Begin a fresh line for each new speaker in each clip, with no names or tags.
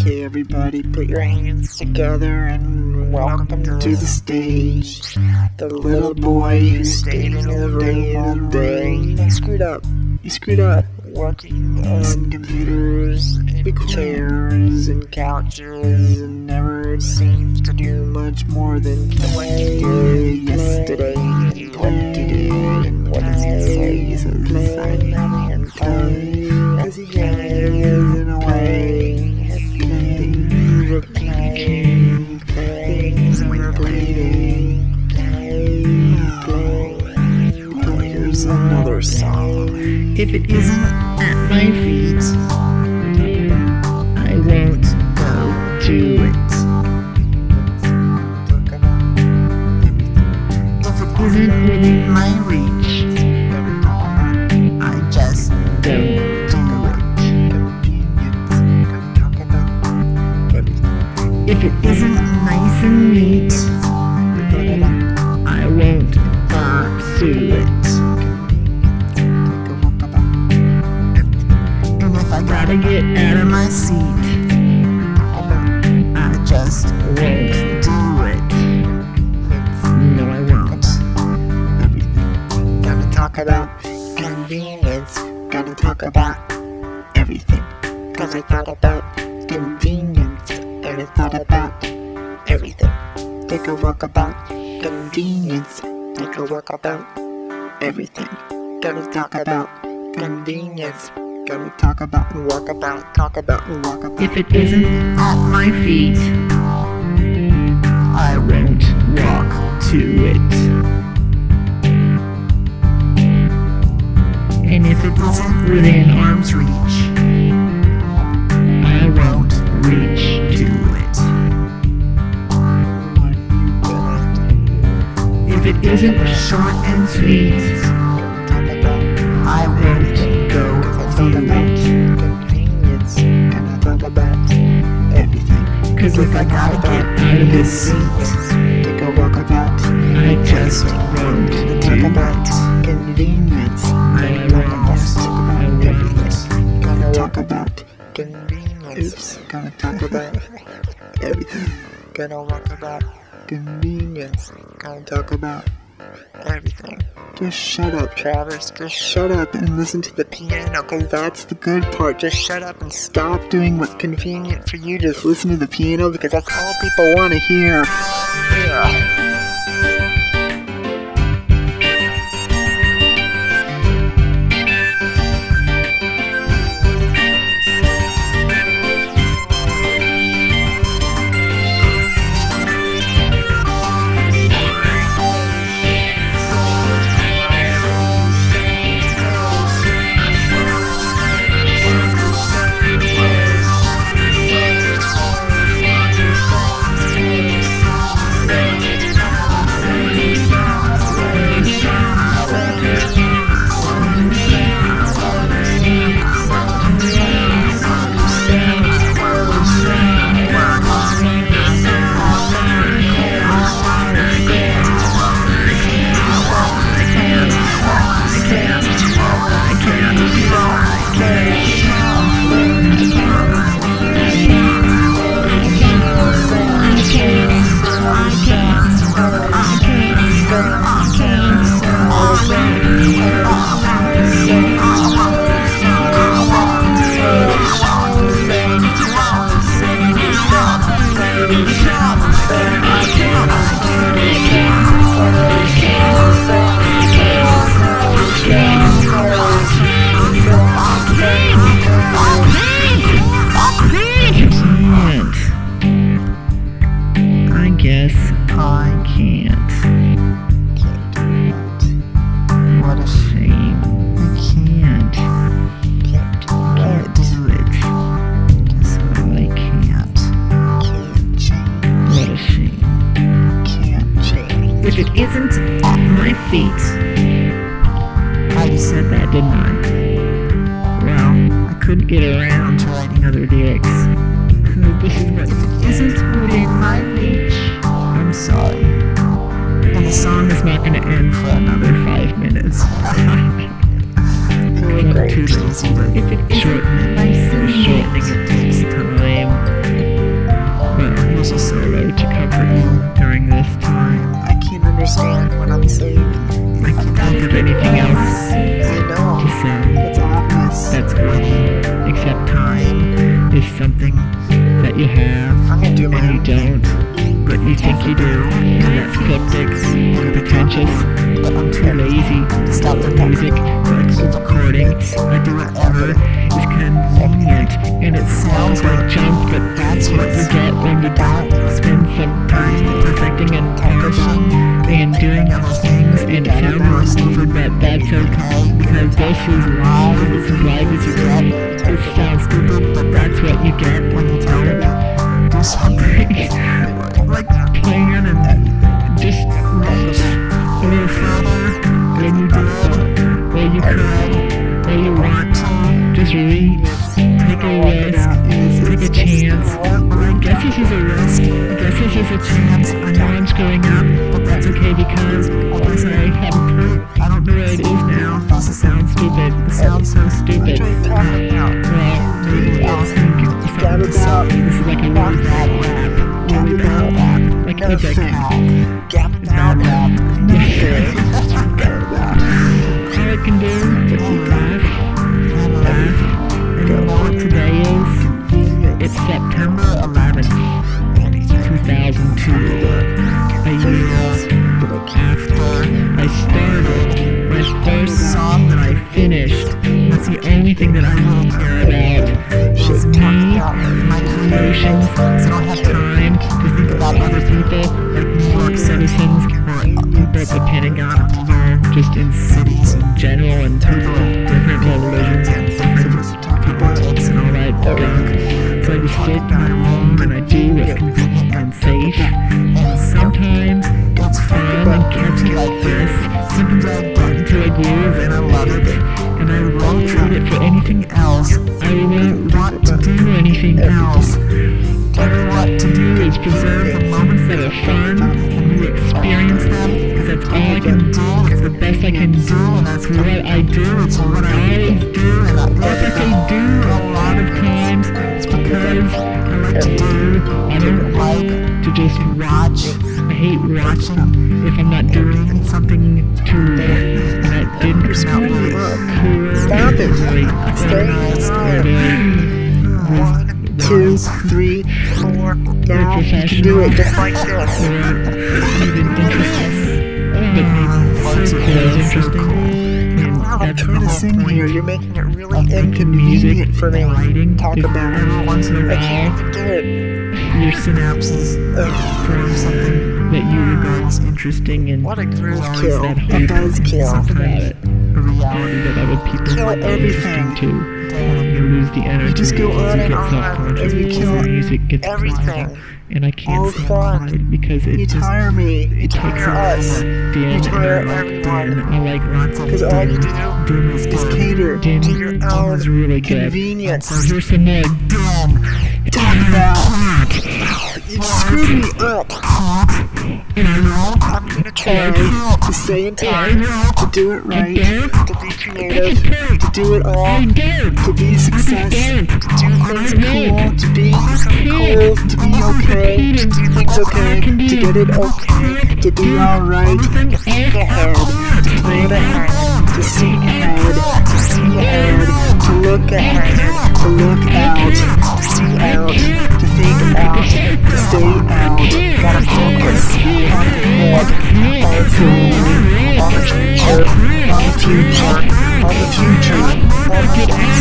Okay, everybody, put your hands together and welcome to the stage the little boy who stayed in the room all day. He screwed up. Working on computers and chairs and couches and never seems to do much more than play yesterday and what today. And what does he say? He says play and play as he plays in a way. Things we're playing. Here's another song.
If it isn't at my feet, I won't go to it. If it isn't within my reach, I just don't do it. If it isn't nice and neat, I won't pursue it. I gotta get out of my seat, I just won't do it. No, I won't.
Gotta talk about convenience. Gotta talk about everything. Cause I thought about convenience. And I thought about everything. Take a walk about convenience. Take a walk about everything. Gotta talk about convenience. Gotta talk about and walk about, talk about and walk about.
If it isn't at my feet, I won't walk to it. And if it isn't within arm's reach, I won't reach to it. If it isn't short and sweet, I won't go to it.
Convenience. Gotta talk about everything.
Cause if I gotta get out of this seat,
take a walk about.
I just won't do
Talk
it.
about convenience.
I won't.
Gotta talk about convenience. Gotta talk about everything. Gotta walk about convenience. Gotta talk about everything. Just shut up, Travis. Just shut up and listen to the piano, cause that's the good part. Just shut up and stop doing what's convenient for you. Just listen to the piano, because that's all people want to hear. Yeah.
If it isn't at my feet, I just said that, didn't I? Well, I couldn't get around to writing other lyrics. This is what isn't within my reach. I'm sorry. And the song is not going to end for another 5 minutes.
Great.
Too lazy to shorten it. Shortening it takes time. something that you have
I'm gonna do my
and you
own
don't, but you think you do, and that's skeptic, I'm pretentious, I'm too lazy to stop the music, so I keep recording, I do whatever is convenient, and it sounds like junk, but that's what you get when you don't spend some time perfecting and polishing and doing other things, and it sounds really stupid, but that's okay, because this is live as you get. This sounds stupid, but that's what you get when you don't do something like plan and just reach a little further than you do, or you could, or you want to. Just reach, take a risk, take a chance. Well, I guess this is a risk. I guess this is a chance. I know I'm screwing up, but that's okay because I guess I have a point. I don't know where it is now. This sounds stupid. This sounds so stupid. Well, maybe I'll think it's something to say. This is like a really bad rap. Really bad rap. Like a bad rap. All I can do is laugh and laugh. And you know what today is? It's September 11th, 2002. A year after I started my first song that I finished. That's the only thing that I really care about. Is me, my emotions, so I don't have time to think about other people, like New York citizens, or people at the Pentagon, or people just in cities in general, and people of different religions and different politics and all that junk. So I just sit in my room and I do what's convenient and safe. And sometimes it's fun and catchy like this. Sometimes I get into a groove and I love it. And I won't trade it for anything else. I won't want to do anything else. Tell me what to do is preserve the moments that are fun and re-experience them, because that's all I can do. It's the best I can do, and that's what I do. It's what I always do, and if I say do a lot of times, it's because I like to do. I don't like to just watch. I hate watching if I'm not doing something that didn't come out really cool.
Stop it.
Stay.
1, 2, 3, 4. Now you can do it just like this.
Even interesting. But so interesting.
I'm trying to sing here. You're making it really inconvenient for me to talk about it.
Every once in a
I can't
while,
even do it.
your synapses form something that you regard as interesting, and
What a groove
realize
kill.
that
It does kill.
something about it, a reality that other people
Kill
might be
everything.
interesting to. And you lose the energy
just go
as
on
you
and
get
on,
self-conscious,
and you
because
kill
the music gets
everything.
quieter, and I
All
can't
the
stay
fun.
quiet because it
You
just
tire me. You
it takes
tire
a
us.
dim,
You tire
and I like
everyone.
dim. I like lots of
Because all you
dim.
do
Dim is
is
good.
cater
Dim,
to your
dim
own
is really good.
convenience.
So here's some more dim.
Talk about. You screwed me up.
And I know
I'm gonna try to stay in time, to do it right, to be creative, to do it all, to be a success, to do things cool, to be cool, to be okay, to do things okay, to get it okay, to be alright, to think ahead, to plan ahead, to see ahead, to see ahead, to look ahead, to look out, to see out, to think out, to stay out. Gotta focus on the head, on the future, on the future, on the future, on the future, on the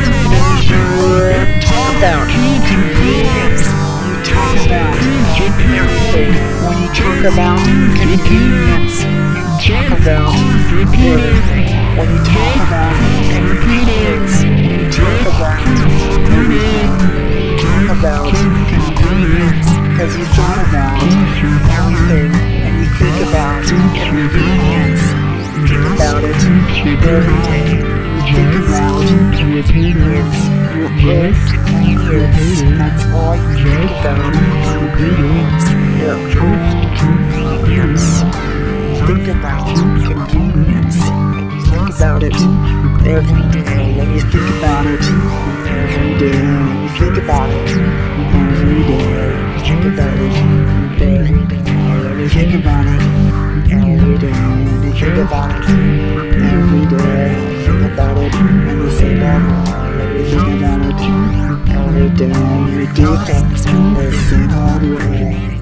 future. Talk about convenience. You talk about everything. When you talk about convenience, you talk about everything. When you talk about convenience, you talk about everything. Talk about convenience. Because you thought about everything, and you think about convenience. You think about it every day. You think about convenience. Your own convenience. That's all you think about. Convenience. Your own convenience. You think about convenience. And you think about it every day. And you think about it every day. And you think about it every day. Think about it every day. You think about it every day. You think about it every day. You think about it and you say that. You think about it every day. all your dear things in the same old way.